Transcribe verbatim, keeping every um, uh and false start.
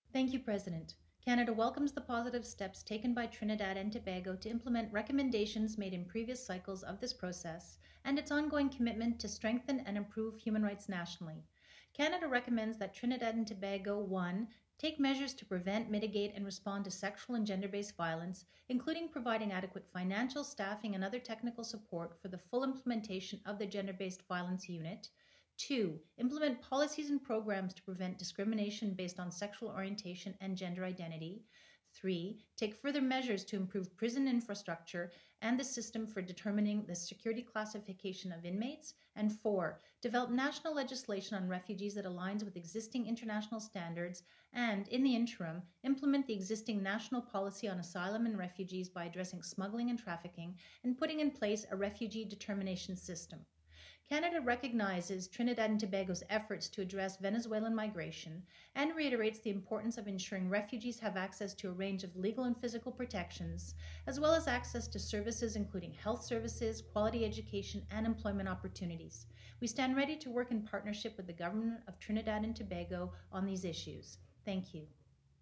Thank you, President. Canada welcomes the positive steps taken by Trinidad and Tobago to implement recommendations made in previous cycles of this process and its ongoing commitment to strengthen and improve human rights nationally. Canada recommends that Trinidad and Tobago one. Take measures to prevent, mitigate, and respond to sexual and gender based violence, including providing adequate financial, staffing, and other technical support for the full implementation of the Gender Based Violence Unit. Two, implement policies and programs to prevent discrimination based on sexual orientation and gender identity. Three, take further measures to improve prison infrastructure and the system for determining the security classification of inmates. And four, develop national legislation on refugees that aligns with existing international standards and, in the interim, implement the existing national policy on asylum and refugees by addressing smuggling and trafficking and putting in place a refugee determination system. Canada recognizes Trinidad and Tobago's efforts to address Venezuelan migration and reiterates the importance of ensuring refugees have access to a range of legal and physical protections, as well as access to services including health services, quality education, and employment opportunities. We stand ready to work in partnership with the Government of Trinidad and Tobago on these issues. Thank you.